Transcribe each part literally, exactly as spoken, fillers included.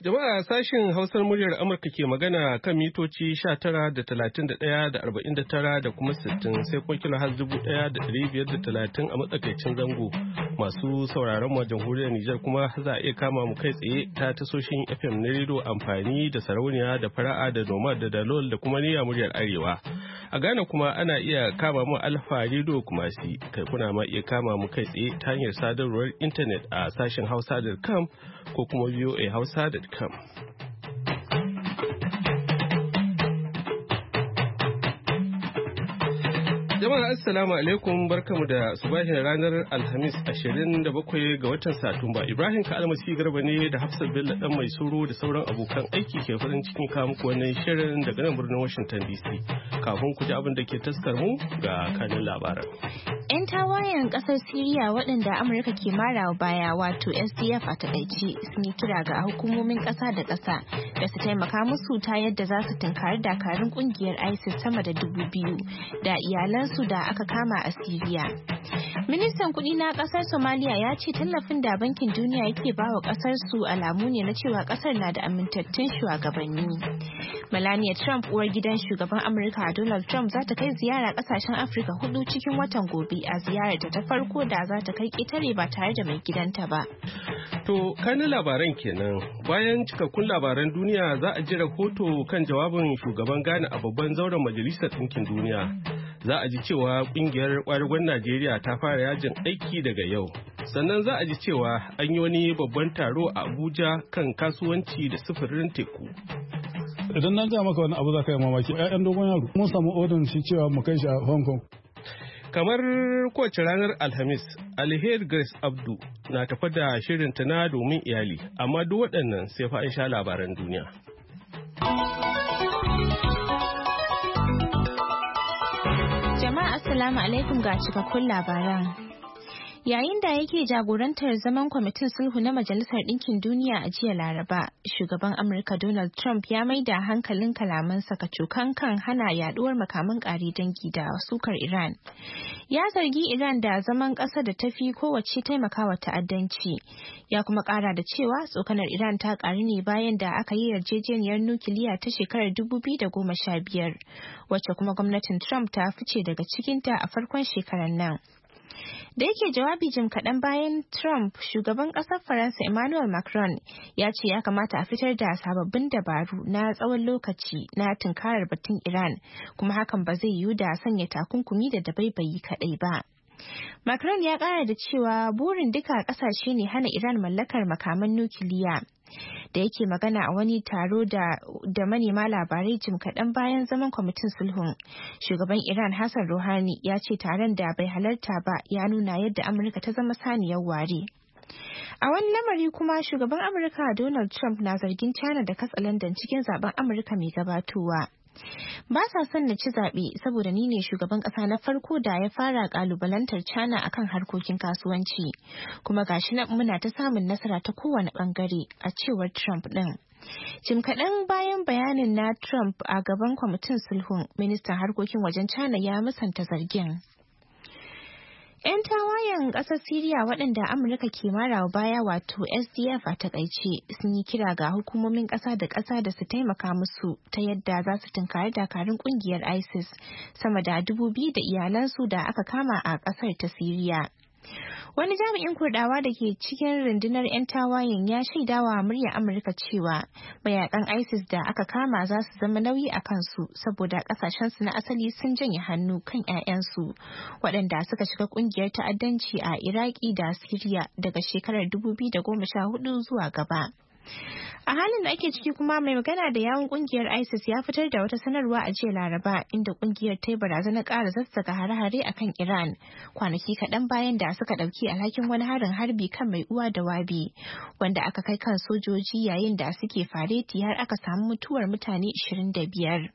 Jama'a sashin Hausar muryar Amurka ke magana kan mitoci sha tara da talatin da ɗaya da arba'in da tara da kuma sittin sai kuma kilo har dubu ɗaya da ɗari biyar da talatin a matsakaicin zango. Masu sauraron mu jamhuriyar Nijar kuma za a iya kama mu kai tsaye ta tasoshin F M na rediyo amfani da sarauniya da fara'a da noma da dalol da kuma niyya muryar Arewa. A Ghana kuma ana iya kama mu Alfa Radio Kumasi, kai kuna ma iya kama mu kai tsaye ta hanyar sadarwar intanet a sashen hausa dot com ko kuma v o a hausa dot com. Jama'a assalamu alaikum, barkamu da subahin ranar Alhamis ashirin da bakwai ga watan Satumba. Ibrahim Kalmasi Garba ne da Hafsat Bello dan mai suru da sauran abokan aiki ke farin cikin kawo muku wannan shirin daga nan birnin Washington D C. Kafin ku ji abin da ke taskar mu ga kanin labaran. 'Yan tawayen kasar Siriya waɗanda Amurka ke marawa baya wato S D F a takaice sun yi kira ga hukumomin ƙasa da ƙasa da su taimaka musu ta yadda za su tunkari dakarun ƙungiyar ISIS sama da dubu biyu da iyalansu da aka kama a Siriya. Ministan kuɗi na ƙasar Somalia ya ce tallafin da Bankin Duniya yake ba wa ƙasar su alamu ne na cewa ƙasar na da amintattun shugabanni. Melania Trump, uwar gidan shugaban Amurka Donald Trump, za ta kai ziyara ƙasashen Afirka hudu cikin watan gobe a ziyararta ta farko da za ta kai ƙetare ba tare da mai gidanta ba. To, kanin labaran kenan. Bayan cikakkun labaran duniya za a ji rahoto kan jawabin shugaban Ghana a babban zauren Majalisar Ɗinkin Duniya. Za a ji cewa kungiyar ƙwadagon Najeriya ta fara yajin aiki daga yau. Sannan za a ji cewa an yi wani babban taro a Abuja kan kasuwanci da sufurin teku. Idan na ga maka wani abu za ka yi mamaki, 'ya'yan dogon yaro mun samu odin shi cewa mu kai shi a Hong Kong. Kamar kowace ranar Alhamis, Alheri Grace Abdu na tafa da shirin tana domin iyali, amma duk waɗannan sai fa an sha labaran duniya. Jama'a assalamu alaikum ga cikakkun labaran. Yayin da yake jagorantar zaman kwamitin sulhu na Majalisar Ɗinkin Duniya a jiya Laraba, shugaban Amurka Donald Trump ya maida hankalin kalamansa kacokan kan hana yaduwar makaman ƙari dangi da sukar Iran. Ya zargi Iran da zaman ƙasa da tafi kowace taimakawa ta'addanci. Ya kuma ƙara da cewa tsokanar Iran ta ƙaru ne bayan da aka yi yarjejeniyar nukiliya ta shekarar dubu biyu da goma sha biyar, wacce kuma gwamnatin Trump ta fice daga cikinta a farkon shekarar nan. Da yake jawabi jim kaɗan bayan Trump, shugaban ƙasar Faransa Emmanuel Macron ya ce ya kamata a fitar da sababbin dabaru na tsawon lokaci na tunkarar batun Iran, kuma hakan ba zai yiwu da sanya takunkumi da dabaibayi kaɗai ba. Macron ya ƙara da cewa burin duka ƙasashe ne hana Iran mallakar makaman nukiliya. Da yake magana a wani taro da, da manema labarai jim kaɗan bayan zaman kwamitin sulhun, shugaban Iran Hassan Rouhani ya ce taron da bai halarta ba ya nuna yadda Amurka ta zama saniyar ware. A wani lamari kuma, shugaban Amurka Donald Trump na zargin China da katsalandan cikin zaben Amurka mai gabatowa. Ba sa son na ci zaɓe saboda ni ne shugaban ƙasa na farko da ya fara ƙalubalantar China akan harkokin kasuwanci, kuma gashi nan muna ta samun nasara ta kowane ɓangare, a cewar Trump ɗin. Jim kaɗan bayan bayanin na Trump a gaban kwamitin sulhun, ministan harkokin wajen China ya musanta zargin. 'Yan tawayen ƙasar Siriya waɗanda Amurka ke marawa baya wato S D F a takaice sun yi kira ga hukumomin ƙasa da ƙasa da su taimaka musu ta yadda za su tunkari dakarun ƙungiyar ISIS sama da dubu biyu da iyalansu da aka kama a ƙasar ta Siriya. Wani jami'in Kurdawa da ke cikin rundunar 'yan tawayen ya shaidawa muryar Amurka cewa mayakan ISIS da aka kama za su zama nauyi a kansu saboda kasashensu na asali sun janye hannu kan 'ya'yansu waɗanda suka shiga ƙungiyar ta'addanci a Iraki da Siriya daga shekarar dubu biyu da goma sha hudu zuwa gaba. A halin da ake ciki kuma, mai magana da yawun kungiyar ISIS ya fitar da wata sanarwa a jiya Laraba inda kungiyar ta yi barazanar ƙara zassaka hare-hare a kan Iran kwanaki kaɗan bayan da suka ɗauki alhakin wani harin harbi kan mai uwa da wabi wanda aka kai kan sojoji yayin da suke fareti har aka samu mutuwar mutane ashirin da biyar.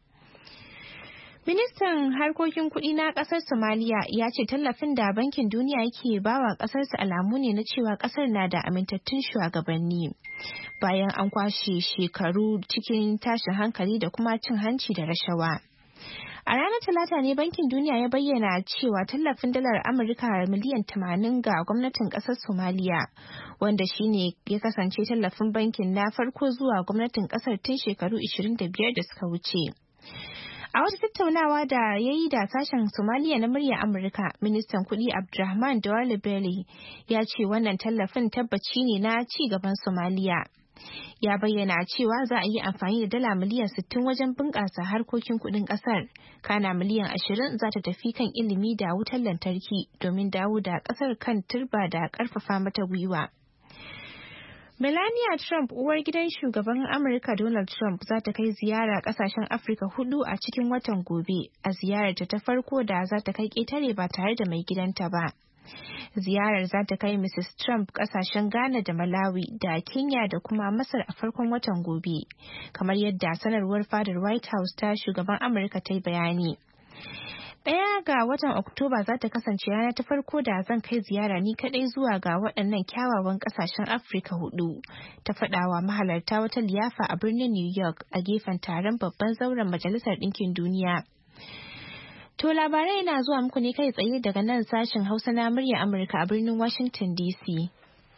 Ministan harkokin kuɗi na ƙasar Somalia ya ce tallafin da Bankin Duniya yake bawa ƙasarsa alamu ne na cewa ƙasar na da amintattun shugabanni. Bayan an kwashe shekaru cikin tashin hankali da kuma cin hanci da rashawa. A ranar Talata ne Bankin Duniya ya bayyana cewa tallafin dalar Amurka miliyan tamanin ga gwamnatin ƙasar Somaliya, wanda shine ya kasance tallafin bankin na farko zuwa gwamnatin ƙasar tun shekaru ashirin da biyar da suka wuce. A wata tattaunawa da ya yi da sashen Somaliya na muryar Amurka, ministan kuɗi Abdulrahman Duwale Bello ya ce wannan tallafin tabbaci ne na ci gaban Somaliya. Ya bayyana cewa za a yi amfani da dala miliyan sittin wajen bunƙasa harkokin kuɗin ƙasar, kana miliyan ashirin za ta tafi kan ilimi da wutar lantarki domin dawo da ƙasar kan turba da ƙarfafa mata gwiwa. Melania Trump, uwar gidan shugaban Amurka Donald Trump, za ta kai ziyara kasashen Afirka hudu a cikin watan gobe, a ziyararta ta farko da za ta kai ƙetare ba tare da mai gidanta ba. Ziyarar za ta kai Missus Trump kasashen Ghana da Malawi da Kenya da kuma Masar a farkon watan gobe, kamar yadda sanarwar fadar White House ta shugaban Amurka ta yi bayani. Ɗaya ga watan Oktoba za ta kasance rana ta farko da zan kai ziyara ni kaɗai zuwa ga waɗannan kyawawan ƙasashen Afirka hudu, ta faɗawa mahalarta wata liyafa a birnin New York a gefen taron babban zauren Majalisar Ɗinkin Duniya. To labarai na zuwa muku ne kai tsaye daga nan sashen Hausa na murya Amurka a birnin Washington D C.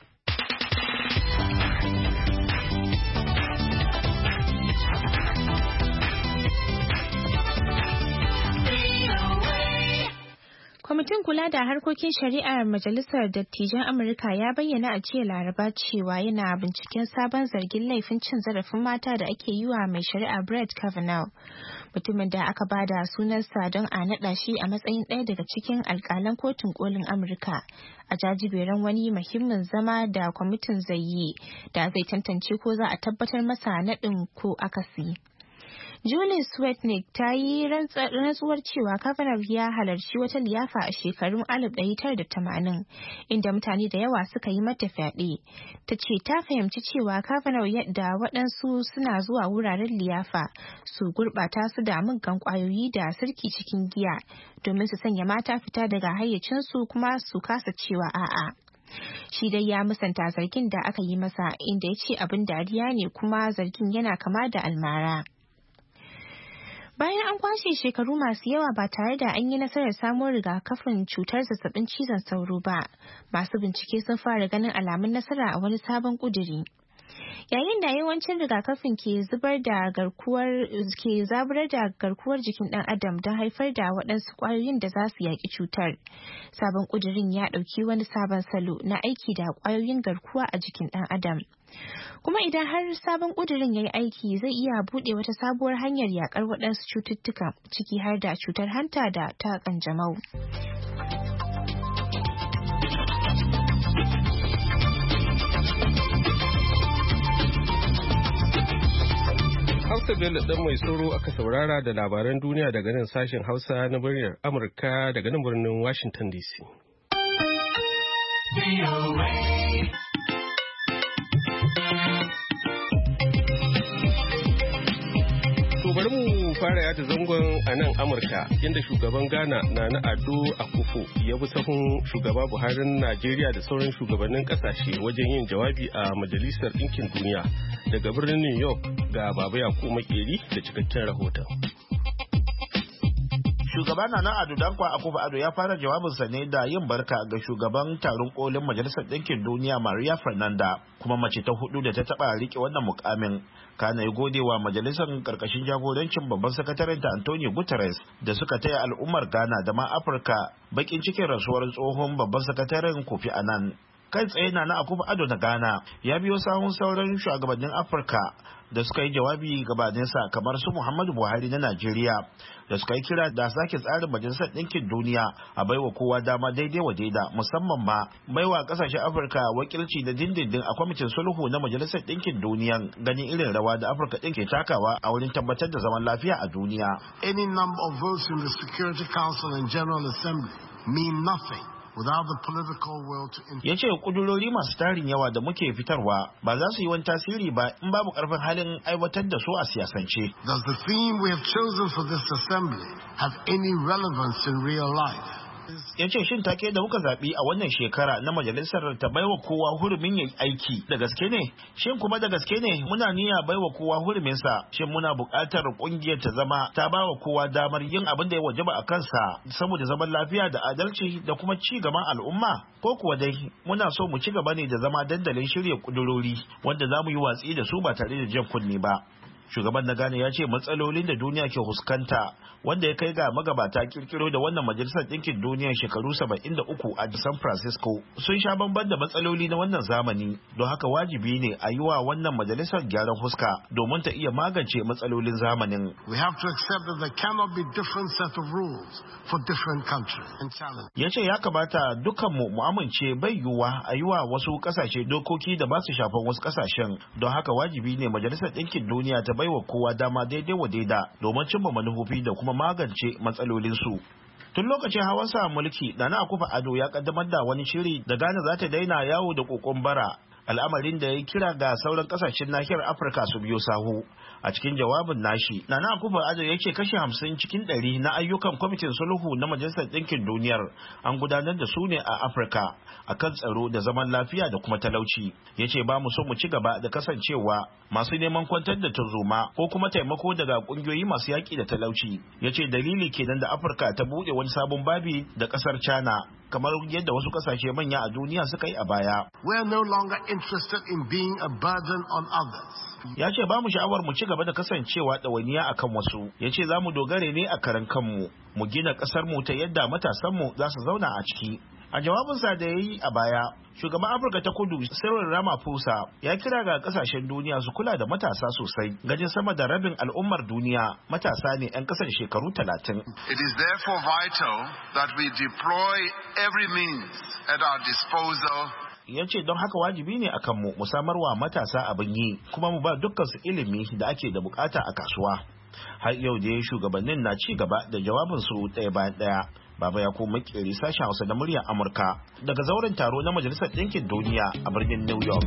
Kwamitin kula da harkokin shari'ar Majalisar Dattijan Amurka ya bayyana a jiya Laraba cewa yana binciken sabon zargin laifin cin zarafin mata da ake yi wa mai shari'a Brett Kavanaugh, mutumin da aka bada sunansa don a naɗa shi a matsayin ɗaya daga cikin alƙalan kotun kolin Amurka a jajiberin wani muhimmin zama da kwamitin zai yi da zai tantance ko za a tabbatar masa naɗin ko akasi. Julie Swetnick ta yi rantsuwar cewa Kavanaugh ya halarci wata liyafa a shekarun alif ɗari tara da tamanin, inda mutane da yawa suka yi mata fyaɗe. Ta ce ta fahimci cewa Kavanaugh da waɗansu suna zuwa wuraren liyafa su gurɓata su da muggan ƙwayoyi da sirki cikin giya domin su sanya mata fita daga hayyacinsu kuma su kasa cewa a'a. Shi dai ya musanta zargin da aka yi masa, inda ya ce abin dariya ne kuma zargin yana kama da almara. Bayan an kwashe shekaru masu yawa ba tare da an yi nasarar samun rigakafin cutar zazzabin cizon sauro ba, masu bincike sun fara ganin alamun nasara a wani sabon ƙuduri. Yayin da yawancin rigakafin ke zubar da garkuwar ke zaburar da garkuwar jikin ɗan adam don haifar da waɗansu ƙwayoyin da za su yaƙi cutar, sabon ƙudurin ya ɗauki wani sabon salo na aiki da ƙwayoyin garkuwa a jikin ɗan adam. Kuma idan har sabon ƙudurin ya yi aiki zai iya buɗe wata sabuwar hanyar yaƙar waɗansu cututtuka, ciki har da cutar hanta da ta ƙanjamau. Hausa Bello ɗan mai tsoro aka saurara da labaran duniya daga nan sashen Hausa na muryar Amurka daga nan birnin Washington D C. Bari mu fara yada zangon a nan Amurka, inda shugaban Ghana Nana Addo Akufo ya bi sahun shugaba Buharin Najeriya da sauran shugabannin kasashe wajen yin jawabi a Majalisar Ɗinkin Duniya. Daga birnin New York ga Baba Yakubu Makeri da cikakken rahoton. Shugaba Nana Addo Dankwa Akufo-Addo ya fara jawabinsa ne da yin barka ga shugaban taron kolin Majalisar Ɗinkin Duniya Maria Fernanda, kuma mace ta hudu da ta taba rike wannan mukamin. Kana ya gode wa majalisar karkashin jagorancin babban sakataren ta Antonio Guterres da suka taya al'ummar Ghana da ma Afirka bakin cikin rasuwar tsohon babban sakataren Kofi Annan. Kai tsaye Nana Akufo-Addo na Ghana ya biyo sahun sauran shugabannin Afirka da suka yi jawabi gabaninsa, kamar su Muhammadu Buhari na Najeriya, da suka yi kira da sake tsarin Majalisar Ɗinkin Duniya a baiwa kowa dama daidai wa daida, musamman ma baiwa ƙasashen Afirka wakilci da dindindin a kwamitin sulhu na Majalisar Ɗinkin Duniya, ganin irin rawa da Afirka ɗin ke takawa a wurin tabbatar da zaman lafiya a duniya. Any number of votes in the Security Council and General Assembly mean nothing without the political will to intervene. Ya ce kudurori masu tarin yawa da muke fitarwa ba za su yi wani tasiri ba in babu karfin halin aiwatar da su a siyasance. Does the theme we have chosen for this assembly have any relevance in real life? Ya ce shin take da muka zaɓi a wannan shekara na majalisar ta baiwa kowa hurumin yayi aiki da gaske ne? Shin kuma da gaske ne muna niyya baiwa kowa huruminsa? Shin muna buƙatar ƙungiyar ta zama ta bawa kowa damar yin abin da ya wajaba a kansa saboda zaman lafiya da adalci da kuma ci gaban al'umma? Ko kuwa dai muna so mu ci gaba ne da zama dandalin shirya kudurori wanda za mu yi watsi da su ba tare da jan kunne ba? Shugaban na Ghana ya ce matsalolin da duniya ke fuskanta wanda ya kai ga magabata kirkiro da wannan majalisar ɗinkin duniya shekaru saba'in da uku a San Francisco sun sha bamban da matsaloli na wannan zamani, don haka wajibi ne a yi wa wannan majalisar gyaran fuska domin ta iya magance matsalolin zamanin. We have to accept that there cannot be different set of rules for different countries and challenges. Ya ce ya kamata dukkanmu mu amince bai yiwuwa a yi wa wasu kasashe dokoki da ba su shafan wasu kasashen, don haka wajibi ne majalisar ɗinkin duniya ta baiwa kowa dama daidai wa daida domin cimma manufofi da kuma magance matsalolinsu. Tun lokacin hawan sa mulki, Nana Akufo-Addo ya kaddamar da wani shiri da Ghana za ta daina yawo da kokon bara, al'amarin da ya kira ga sauran kasashen nahiyar Afirka su biyo sahu. A cikin jawabin nashi, Nana Akufo-Addo yake kashe hamsin cikin ɗari na ayyukan kwamitin sulhu na Majalisar Ɗinkin Duniyar an gudanar da su ne a Afirka akan tsaro da zaman lafiya da kuma talauci. Ya ce ba mu so mu ci gaba da kasancewa masu neman kwantar da tarzoma ko kuma taimako daga ƙungiyoyi masu yaƙi da talauci. Ya ce dalili kenan da Afirka ta buɗe wani sabon babi da ƙasar China, kamar yadda wasu ƙasashe manya a duniya suka yi a baya. We are no longer interested in being a burden on others. Ya ce ba mu sha'awar mu ci gaba da kasancewa ɗawainiya a kan wasu. Ya ce za mu dogare ne a karan kanmu, mu gina ƙasar mu ta yadda matasanmu za su zauna a ciki. A jawabinsa da ya yi a baya, shugaban Afirka ta Kudu Cyril Ramaphosa ya kira ga kasashen duniya su kula da matasa sosai, gajin sama da rabin al'ummar duniya matasa ne 'yan kasar shekaru talatin. It is therefore vital that we deploy every means at our disposal. Ya ce don haka wajibi ne akan mu mu samar wa matasa abin yi kuma mu ba dukkan su ilimi da ake da bukata a kasuwa. Har yau da shugabannin na ci gaba da jawabinsu ɗaya bayan ɗaya. Baba ya kuma makeri sashen Hausa da muryar Amurka daga zauren taro na Majalisar Ɗinkin Duniya a birnin New York.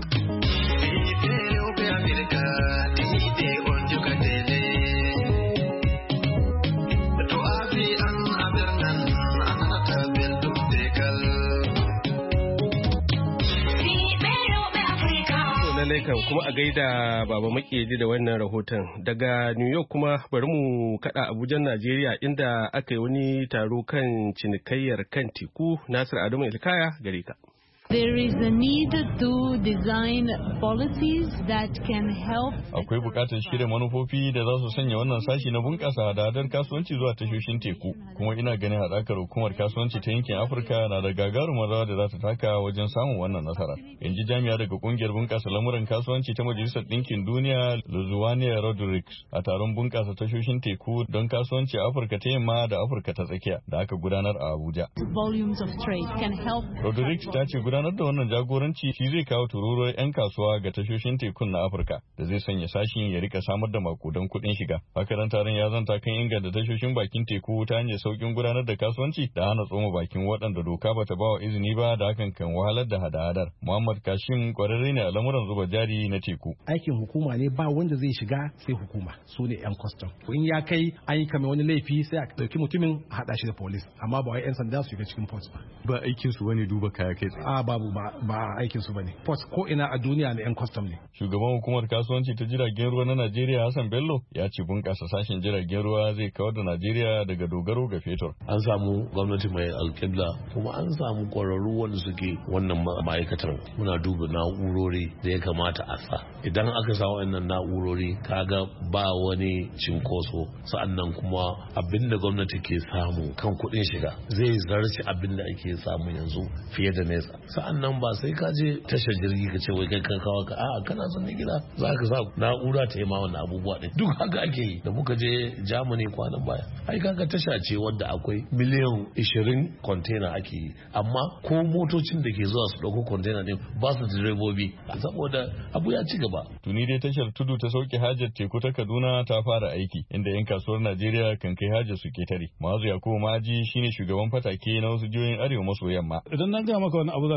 Kan kuma a gaida Baba Makeji da wannan rahoton. Daga New York kuma bari mu kada Abuja, Najeriya, inda aka yi wani taro kan cinikayyar kan teku. Nasir Adamu Ilkaya gare ka. There is a need to design policies that can help. Akwai bukatar shirya manufofi da za su sanya wannan sashi na bunƙasa hadadar kasuwanci zuwa tashoshin teku. Kuma ina ganin haɗakar hukumar kasuwanci ta yankin Afirka na da gagarumar rawa da za ta taka wajen samun wannan nasara. In ji jami'a daga ƙungiyar bunƙasa lamuran kasuwanci ta Majalisar Ɗinkin Duniya, Luzuwania Rodriguez, a taron bunƙasa tashoshin teku don kasuwanci a Afirka ta yamma da Afirka ta tsakiya da aka gudanar a Abuja. Volumes of trade can help. Rodriguez ta ce gudanar da wannan jagoranci shi zai kawo tururuwar 'yan kasuwa ga tashoshin tekun na Afirka da zai sanya sashin ya rika samar da makudan kuɗin shiga. Hakanan taron ya zanta kan inganta tashoshin bakin teku ta hanyar saukin gudanar da kasuwanci da hana tsoma bakin waɗanda doka bata ba wa izini ba da hakan kan wahalar da hada-hadar. Muhammad Kashim kwararre ne a lamuran zuba jari na teku. Aikin hukuma ne, ba wanda zai shiga sai hukuma, su ne 'yan kwastam. In ya kai an yi kame wani laifi sai a ɗauki mutumin a haɗa shi da polis, amma ba wai 'yan sanda su shiga cikin port ba. Ba aikin su wani duba kaya kai tsaye. A babu ba ba aikin su bane. Port ko ina a duniya na 'yan kwastam ne. Shugaban hukumar kasuwanci ta jiragen ruwa na Najeriya Hassan Bello ya ce bunƙasa sashen jiragen ruwa zai kawar da Najeriya daga dogaro ga fetur. An samu gwamnati mai alƙibla kuma an samu ƙwararru wanda suke wannan ma'aikatar. Muna duba na'urori da ya kamata a sa. Idan aka sa wannan na'urori kaga ba wani cinkoso, sa'annan kuma abinda gwamnati ke samu kan kuɗin shiga zai zarce abinda ake samu yanzu fiye da nesa. Sa'annan ba sai ka je tashar jirgi ka ce wai kai kan kawo ka a'a kana son gida za ka sa na'ura ta yi ma wannan abubuwa ɗin. Duk haka ake yi. Da muka je Germany kwanan baya ai kaga tasha ce wadda akwai miliyan ishirin container ake yi, amma ko motocin da ke zuwa su ɗauko container ɗin ba su direbobi saboda abu ya ci gaba. Tuni dai tashar tudu ta sauke hajar teku ta Kaduna ta fara aiki inda 'yan kasuwar Najeriya kan kai hajar su ketare. Mazu Yakubu Maji shine shugaban fatake na wasu jihohin Arewa maso yamma. Idan na gaya maka wani abu za ka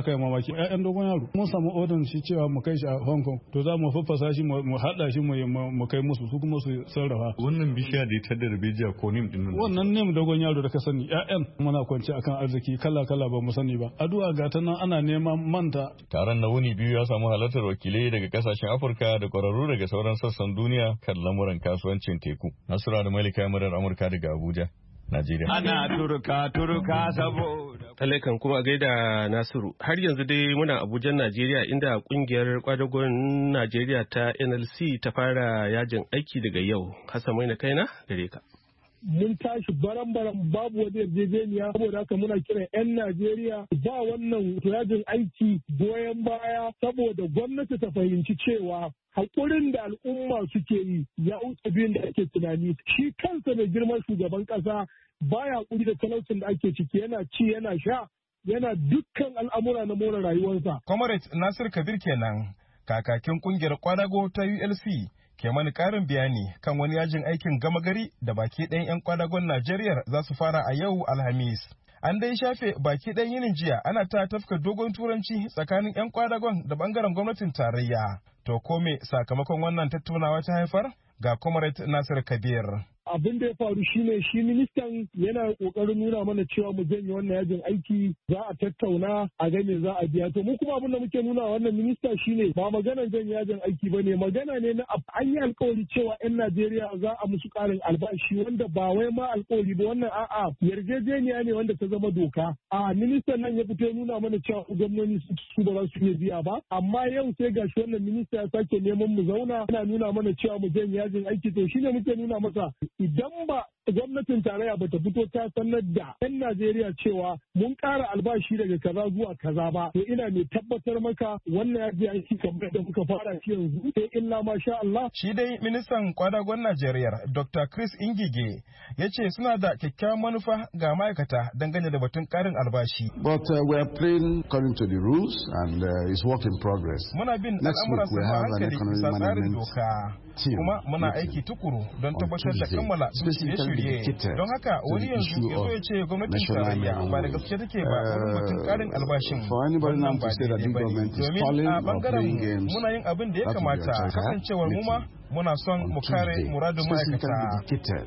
ka yi mamaki ƴaƴan dogon yaro mun samu odin shi cewa mu kai shi a Hong Kong to za mu faffasa shi mu haɗa shi mu kai musu su kuma su sarrafa wannan bishiya da ta darbejiya ko nim din wannan nim dogon yaro da ka sani ƴaƴan muna kwance akan arziki kala kala ba mu sani ba addu'a ga ta nan ana neman manta. Taron na wuni biyu ya samu halartar wakilai daga kasashen Afirka da kwararru daga sauran sassan duniya kan lamuran kasuwancin teku. Nasura da Malika murar Amurka daga Abuja, Najeriya. Ana turka turka saboda. Alaikan kuma a gaida Nasiru. Har yanzu dai muna Abuja, Najeriya, inda kungiyar kwadagon Najeriya ta N L C ta fara yajin aiki daga yau. Hassan Maina kaina gare ka. Mun tashi baran-baran babu wani yarjejeniya saboda haka muna kiran 'yan Najeriya ba wannan yajin aiki goyon baya saboda gwamnati ta fahimci cewa haƙurin da al'umma suke yi ya wuce biyun da ake tunani. Shi kansa mai girman shugaban ƙasa baya haƙuri da talaucin da ake ciki, yana ci yana sha yana dukkan al'amura na more rayuwarsa. Comrade Nasir Kabir kenan kakakin kungiyar kwadago ta U L C ke mani karin bayani kan wani yajin aikin gama gari da baki ɗayan 'yan kwadagon Najeriya za su fara a yau Alhamis. An dai shafe baki ɗayan yinin jiya ana ta tafka dogon turanci tsakanin 'yan kwadagon da bangaren gwamnatin tarayya. To ko me sakamakon wannan tattaunawa ta haifar? Ga Comrade Nasir Kabir. Abin da ya faru shine shi ministan yana kokarin nuna mana cewa mu janye wannan yajin aiki za a tattauna a ga me za a biya to mu kuma abin da muke nuna wannan minista shine ba maganar janye yajin aiki bane magana ne na an yi alkawari cewa yan Najeriya za a musu karin albashi wanda ba wai ma alkawari ba wannan a'a yarjejeniya ne wanda ta zama doka a ministan nan ya fito nuna mana cewa gwamnati su ba za su iya biya ba amma yau sai gashi wannan minista ya sake neman mu zauna yana nuna mana cewa mu janye yajin aiki to shine muke nuna masa idan ba gwamnatin tarayya ba ta fito ta sanar da 'yan Najeriya cewa mun ƙara albashi daga kaza zuwa kaza ba, to ina mai tabbatar maka wannan ya ji aiki kamar da muka fara shi yanzu sai illa ma sha Allah. Shi dai ministan kwadagon Najeriya Doctor Chris Ingige ya ce suna da kyakkyawan manufa ga ma'aikata dangane da batun ƙarin albashi. But uh, we are playing according to the rules and uh, it's work in progress. Muna bin al'amuran su hankali bisa tsarin doka. Kuma muna aiki tukuru don tabbatar da kammala shirye-shirye. Don haka wani yanzu ya zo ya ce gwamnatin tarayya ba da gaske take ba wurin batun karin albashin wannan ba daidai ba ne. Domin a bangaren muna yin abin da ya kamata kasancewar mu ma muna son mu kare muradun ma'aikata.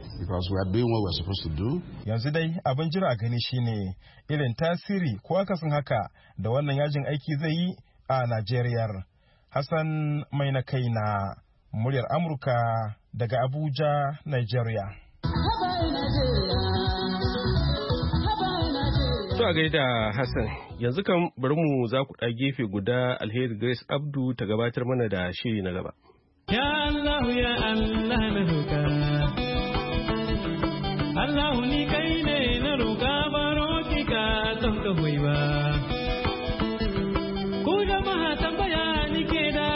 Yanzu dai abin jira a gani shine irin tasiri ko akasin haka da wannan yajin aiki zai yi a Najeriya. Hassan mai na kaina. Muryar Amurka daga Abuja, Nigeria. To a gaida Hassan, yanzu kan bari mu za ku ɗa gefe guda Alheri Grace Abdu ta gabatar mana da shiri na gaba. Ya Allah ya Allah na roƙa. Allah ni kai ne na roƙa baro ki ka don ka hoyi ba. Ku jama'a tambaya ni ke da.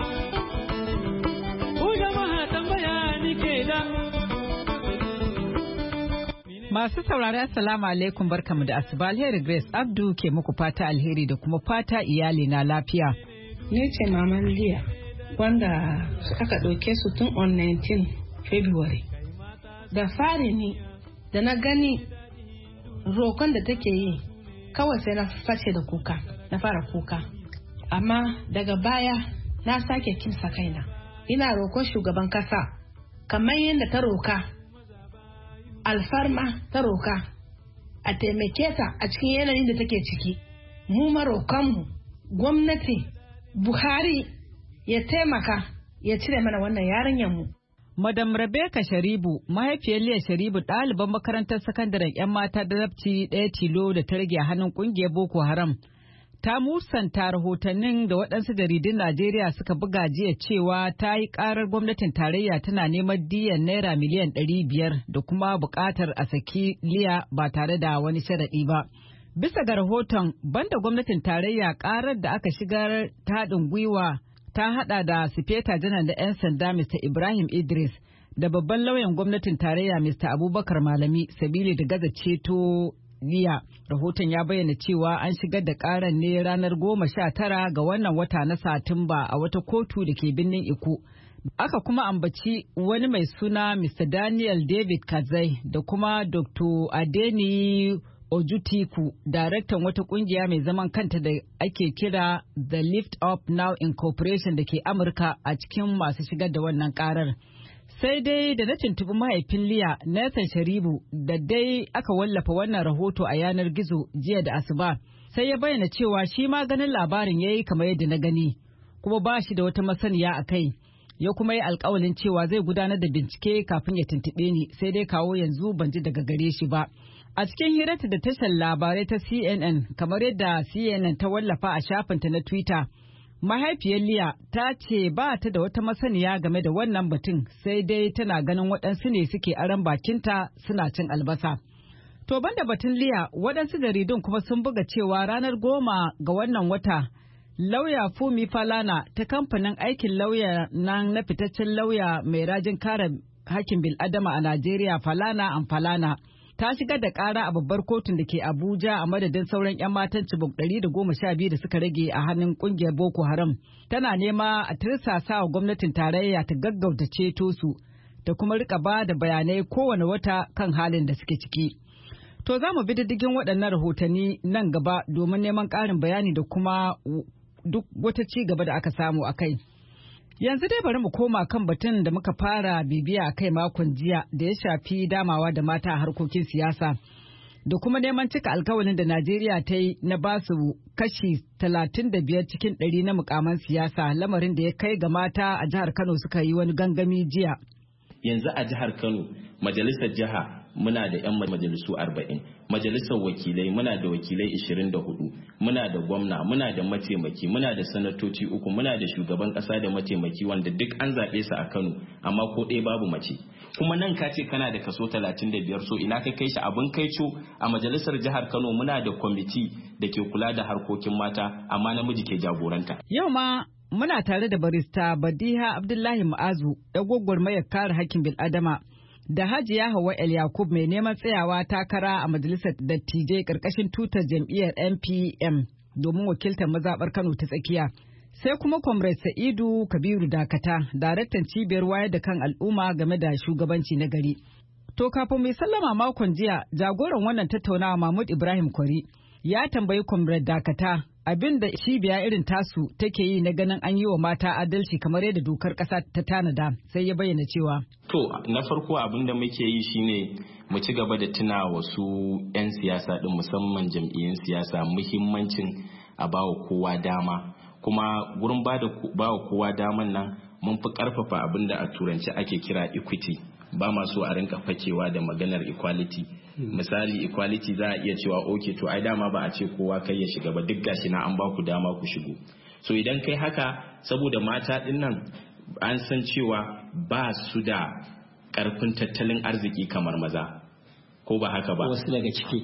Masu saurari assalamu alaikum barkamu da asuba Alheri Grace Abdu ke muku fata alheri da kuma fata iyali na lafiya. Ni ce Maman Liya wanda aka ɗauke su tun on nineteenth February. Da fari ni da na gani rokon da take yi kawai sai na face da kuka, na fara kuka. Amma daga baya na sake kimsa kaina. Ina rokon shugaban kasa kamar yadda ta roka. Alfarma ta roka a taimake ta a cikin yanayin da take ciki mu marokanmu gwamnati Buhari ya taimaka ya cire mana wannan yarinyar mu. Madam Rebecca Sharibu mahaifiyar Liya Sharibu ɗaliban makarantar sakandaren 'yan mata da zabci ɗaya tilo da ta rage a hannun ƙungiyar Boko Haram ta musanta rahotannin da waɗansu jaridun Najeriya suka buga jiya cewa ta yi ƙarar gwamnatin tarayya tana neman diyan naira miliyan ɗari biyar da kuma buƙatar a saki Liya ba tare da wani sharaɗi ba. Bisa ga rahoton banda gwamnatin tarayya ƙarar da aka shigar ta haɗin gwiwa ta haɗa da Sifeta Janar da 'yan sanda Mister Ibrahim Idris da babban lauyan gwamnatin tarayya Mister Abubakar Malami sabili da gaza ceto Liya. Rahoton ya bayyana cewa an shigar da karan ne ranar goma sha tara ga wannan wata na Satumba a wata kotu da ke birnin Iko. Aka kuma ambaci wani mai suna Mister Daniel David Kazai da kuma Doctor Adeni Ojutiku, daraktan wata kungiya mai zaman kanta da ake kira The Lift Up Now Incorporation da ke Amurka a cikin masu shigar da wannan karar. Sai dai da na tuntubi mahaifin Liya, Nathan Sharibu, da dai aka wallafa wannan rahoto a yanar gizo jiya da asuba, sai ya bayyana cewa shi ma ganin labarin ya yi kamar yadda na gani, kuma ba shi da wata masaniya a kai. Ya kuma yi alkawalin cewa zai gudanar da bincike kafin ya tuntuɓe ni, sai dai kawo yanzu ban ji daga gare shi ba. A cikin hirarta da tashar labarai ta C N N, kamar yadda C N N ta wallafa a shafinta na Twitter, mahaifiyar Liya ta ce ba ta da wata masaniya game da wannan batun, sai dai tana ganin waɗansu ne suke aron bakinta suna cin albasa. To banda batun Liya, waɗansu jaridun kuma sun buga cewa ranar goma ga wannan wata, lauya Fumi Falana ta kamfanin aikin lauya nan na fitaccen lauya mai rajin kare hakkin bil'adama a Najeriya, Falana and Falana, ta shigar da ƙara a babbar kotun da ke Abuja a madadin sauran 'yan matan Chibok ɗari da goma sha biyu da suka rage a hannun ƙungiyar Boko Haram. Tana nema a tirsasa wa gwamnatin tarayya ta gaggauta ceto su da kuma rika ba da bayanai kowane wata kan halin da suke ciki. To za mu bi diddigin waɗannan rahotanni nan gaba domin neman ƙarin bayani da kuma duk wata ci gaba da aka samu a kai. Yanzu dai bari mu koma kan batun da muka fara bibiya a kai makon jiya da ya shafi damawa da mata a harkokin siyasa da kuma neman cika alkawalin da Najeriya ta yi na basu kashi talatin da biyar cikin ɗari na mukaman siyasa, lamarin da ya kai ga mata a jihar Kano suka yi wani gangami jiya. Yanzu a jihar Kano, majalisar jiha muna da 'yan majalisu arba'in, majalisar wakilai muna da wakilai ishirin da hudu, muna da gwamna, muna da mataimaki, muna da sanatoci uku, muna da shugaban kasa da mataimaki wanda duk an zaɓe su a Kano, amma ko ɗaya babu mace. Kuma nan ka ce kana da kaso talatin da biyar, so ina ka kai shi abin kaico. A majalisar jihar Kano muna da kwamiti da ke kula da harkokin mata, amma namiji ke jagoranta. Yau ma muna tare da barista Badiha Abdullahi Ma'azu, da gwagwarmayar kare hakkin bil'adama, da Hajiya Hauwa El Yakub mai neman tsayawa takara a majalisar dattijai karkashin tutar jam'iyyar N P M domin wakiltar mazaɓar Kano ta tsakiya. Sai kuma Comrade Sa'idu Kabiru Dakata, daraktan cibiyar wayar da kan al'umma game da shugabanci na gari. To kafin mai sallama makon jiya, jagoran wannan tattaunawa Mahmud Ibrahim Kwari ya tambayi Comrade Dakata abin da cibiya irin tasu take yi na ganin an yi wa mata adalci kamar yadda dokar ƙasa ta tanada, sai ya bayyana cewa to na farko abin da muke yi shine mu ci gaba da tuna wasu 'yan siyasa din, musamman jam'iyyun siyasa, muhimmancin a bawa kowa dama, kuma gurin bawa kowa daman nan mun fi karfafa abin da a turanci ake kira equity. Ba ma so a rinka fakewa da maganar equality. Misali equality za a iya cewa okay to ai dama ba a ce kowa kai ya shiga ba, duk gashi na an ba ku dama ku shigo. So idan kai haka, saboda mata din nan an san cewa ba su da karfin tattalin arziki kamar maza, ko ba haka ba? Wasu daga ciki.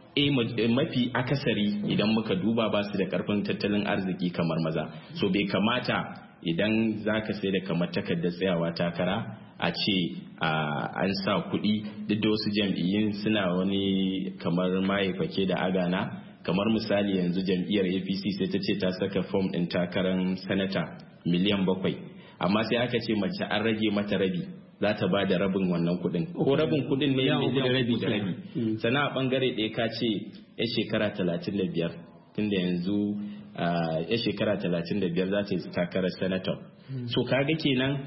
Eh, mafi akasari idan muka duba ba su da karfin tattalin arziki kamar maza. So bai kamata idan zaka sai da kamar takardar tsayawa takara a ce an sa kuɗi, duk da wasu jam'iyyun suna wani kamar mahaifake da agana, kamar misali yanzu jam'iyyar A P C sai ta ce ta saka fom ɗin takarar sanata miliyan bakwai, amma sai aka ce mace an rage mata rabi, za ta ba da rabin wannan kuɗin, ko rabin kuɗin ne miliyan rabi da rabi. Sannan a ɓangare ɗaya ka ce ya shekara talatin da biyar, tunda yanzu ya shekara talatin da biyar za ta yi takarar sanata. So kaga kenan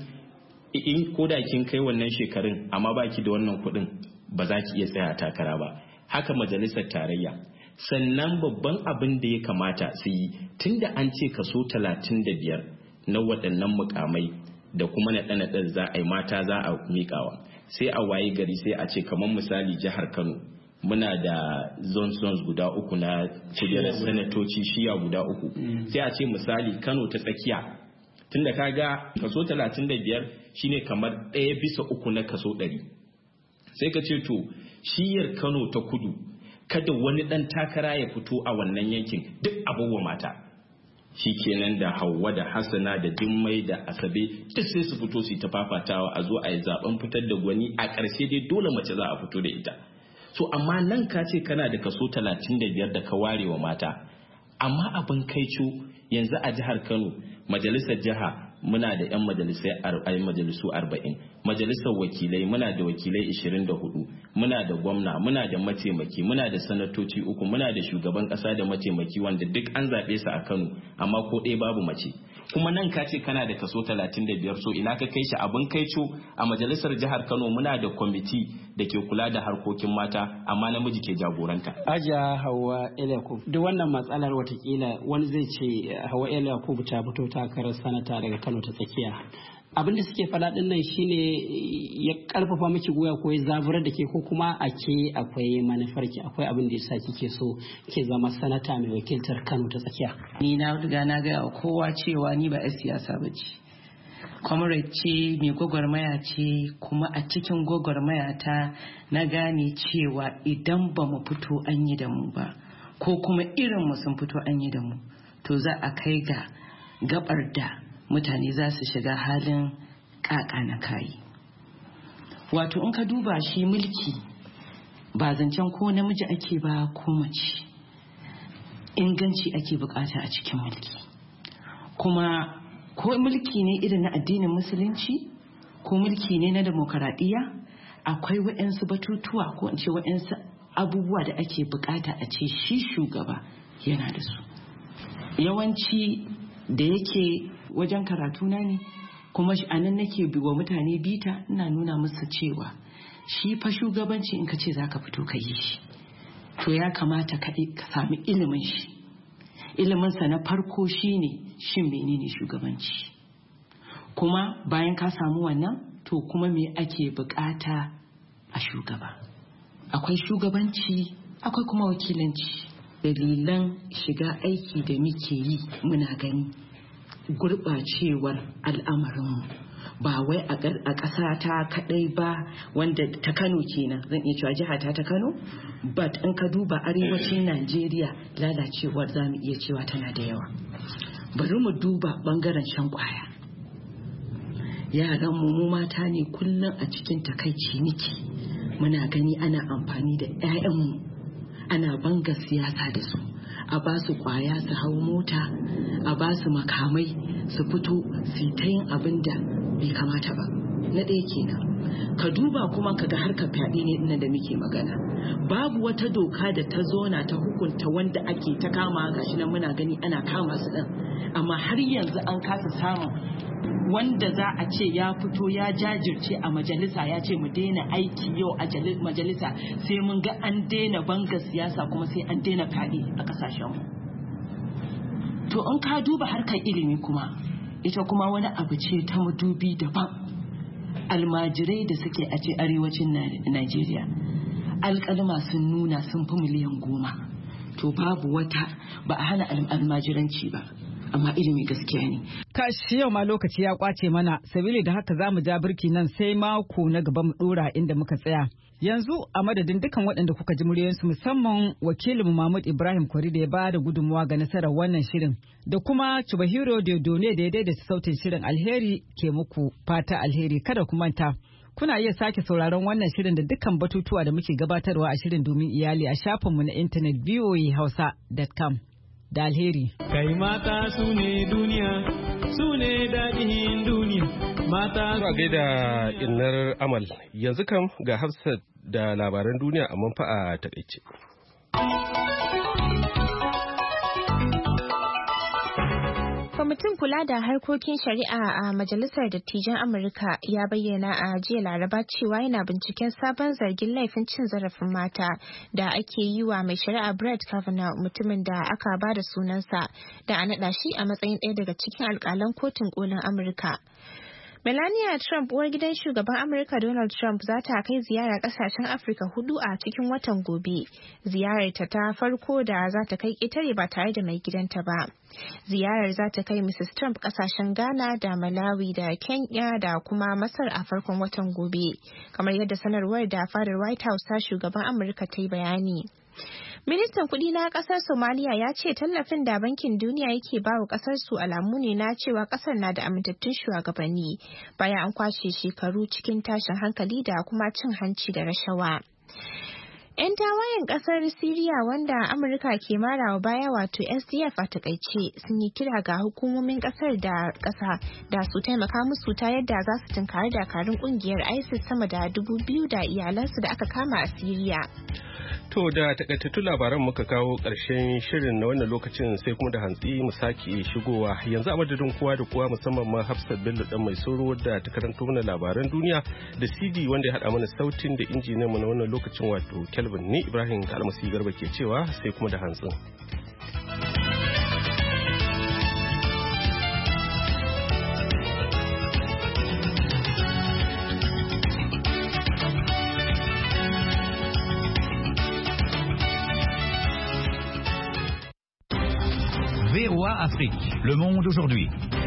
in koda kin kai wannan shekarun amma baki da wannan kuɗin, ba za ki iya tsaya takara ba. Haka majalisar tarayya. Sannan babban abin da ya kamata su yi, tunda an ce kaso talatin da biyar na waɗannan mukamai da kuma naɗe-naɗen za a yi mata za a miƙawa, sai a waye gari sai a ce kamar misali jihar Kano muna da zones zones guda uku na kujerar sanatoci, shiya guda uku. Sai a ce misali Kano ta tsakiya, tunda kaga kaso talatin da biyar shine kamar ɗaya bisa uku na kaso ɗari, sai ka ce to shiyar Kano ta kudu kada wani ɗan takara ya fito a wannan yankin, duk abubuwa mata. Shi kenan da Hauwa da Hassana da Jummai da Asabe duk sai su fito su ta fafatawa, a zo a yi zaben fitar da gwani, a ƙarshe dai dole mace za a fito da ita. So amma nan ka ce kana da kaso talatin da biyar da ka ware wa mata, amma abin kaico yanzu a jihar Kano majalisar jiha muna da 'yan majalisai majalisu arba'in, majalisar wakilai muna da wakilai ishirin da hudu, muna da gwamna, muna da mataimaki, muna da sanatoci uku, muna da shugaban kasa da mataimaki wanda duk an zaɓe su a Kano amma ko ɗaya babu mace. Kuma nan ka ce kana da kaso talatin da biyar, so ina ka kai shi? Abin kai co a majalisar jihar Kano muna da kwamiti da ke kula da harkokin mata amma namiji ke jagoranta. Aja Hauwa Yakub, duk wannan matsalar watakila wani zai ce Hauwa Yakub ta fito takarar sanata daga Kano ta tsakiya. Abin da suke faɗa ɗin nan shine ya karfafa miki goya ko ya zaburar da ke, ko kuma a ke akwai manufarki, akwai abin da yasa kike so ke zama sanata mai wakiltar Kano ta tsakiya. Ni na riga na ga kowa cewa ni ba 'yar siyasa ba ce, comrade ce, mai gwagwarmaya ce, kuma a cikin gwagwarmaya ta na gane cewa idan ba mu fito an yi da mu ba, ko kuma irin mu sun fito an yi da mu, to za a kai ga gabar da mutane za su shiga halin kaka na kayi. Wato in ka duba shi mulki ba zancen ko namiji ake ba ko mace, inganci ake bukata a cikin mulki. Kuma ko mulki ne irin na addinin musulunci ko mulki ne na demokaradiyya, akwai waɗansu batutuwa ko in ce waɗansu abubuwa da ake bukata a ce shi shugaba yana da su. Yawanci da yake wajen karatu na ne, kuma a nan nake wa mutane bita, ina nuna musu cewa shi fa shugabanci in ka ce za ka fito ka yi shi, to ya kamata ka sami ilimin shi. Iliminsa na farko shine shin menene shugabanci, kuma bayan ka samu wannan to kuma me ake bukata a shugaba. Akwai shugabanci, akwai kuma wakilanci. Dalilan shiga aiki da muke yi muna gani gurɓacewar al'amarinmu, ba wai a ƙasa ta kaɗai ba, wanda ta Kano kenan zan iya cewa jiha ta ta Kano, but in ka duba arewacin Najeriya lalacewar za mu iya cewa tana da yawa. Bari mu duba ɓangaren shan ƙwaya. Yaran mu mata ne kullum a cikin takaici niki, muna gani ana amfani da 'ya'yanmu, ana banga siyasa da su, a ba su kwaya su hau mota, a ba su makamai su fito su ta yin abin da bai kamata ba. Na ɗaya kenan. Ka duba kuma ka ga harkar fyaɗe ne ɗin da muke magana. Babu wata doka da ta zona ta hukunta wanda ake ta kama, gashi nan muna gani ana kama su ɗin, amma har yanzu an kasa samun wanda za a ce ya fito ya jajirce a majalisa ya ce mu daina aiki yau a majalisa sai mun ga an daina banga siyasa, kuma sai an daina fyaɗe a ƙasashenmu. To in ka duba harkar ilimi kuma, ita kuma wani abu ce ta madubi daban. Almajirai da suke a ce arewacin Najeriya, alƙalma sun nuna sun fi miliyan goma. To babu wata, ba a hana almajiranci ba, amma ilimi gaskiya ne. Kashi yau ma lokaci ya kwace mana, sabili da haka za mu ja birki nan sai mako na gaba mu dora inda muka tsaya. Yanzu a madadin dukan waɗanda kuka ji muryoyinsu, musamman wakilinmu Mahmud Ibrahim Kwari da ya ba da gudunmawa ga nasarar wannan shirin, da kuma Chubahiro Diodone da ya daidaita sautin shirin. Alheri ke muku fata alheri. Kada ku manta, kuna iya sake sauraron wannan shirin da dukkan batutuwa da muke gabatarwa a shirin domin iyali a shafinmu na intanet v o a hausa dot com. Da alheri. Kai mata su ne duniya, su ne daɗin duniya. Mata su gaida innar Amal. Yanzu kam ga Hafsat da labaran duniya a manfa a takaice. Kwamitin kula da harkokin shari'a a Majalisar Dattijan Amurka ya bayyana a jiya Laraba cewa yana binciken sabon zargin laifin cin zarafin mata da ake yi wa mai shari'a Brett Kavanaugh, mutumin da aka ba da sunansa da a naɗa shi a matsayin ɗaya daga cikin alƙalan kotun kolin Amurka. Melania Trump, uwar gidan shugaban Amurka Donald Trump, za ta kai ziyara kasashen Afirka hudu a cikin watan gobe. Ziyararta ta farko da za ta kai ƙetare ba tare da mai gidanta ba. Ziyarar za ta kai Missus Trump kasashen Ghana da Malawi da Kenya da kuma Masar a farkon watan gobe, kamar yadda sanarwar da fadar White House ta shugaban Amurka ta yi bayani. Ministan kuɗi na ƙasar Somaliya ya ce tallafin da Bankin Duniya yake bawa ƙasar su alamu ne na cewa ƙasar na da amintattun shugabanni bayan an kwashe shekaru cikin tashin hankali da kuma cin hanci da rashawa. 'Yan tawayen kasar Siriya wanda Amurka ke marawa baya wato S D F a takaice sun yi kira ga hukumomin kasar da kasa da su taimaka musu ta yadda za su tunkari dakarun kungiyar ISIS sama da dubu biyu da iyalansu da aka kama a Siriya. To da takaitattun labaran muka kawo ƙarshen shirin na wannan lokacin sai kuma da hantsi mu sake shigowa yanzu a madadin kowa da kowa musamman ma Hafsat Bello dan mai soro da ta karanto mana labaran duniya da C D wanda ya haɗa mana sautin da injiniyan mu na wannan lokacin wato Kelvin ne Ibrahim Kalmasi Garba ke cewa sai kuma da hantsin. V O A Afrique, Le Monde aujourd'hui.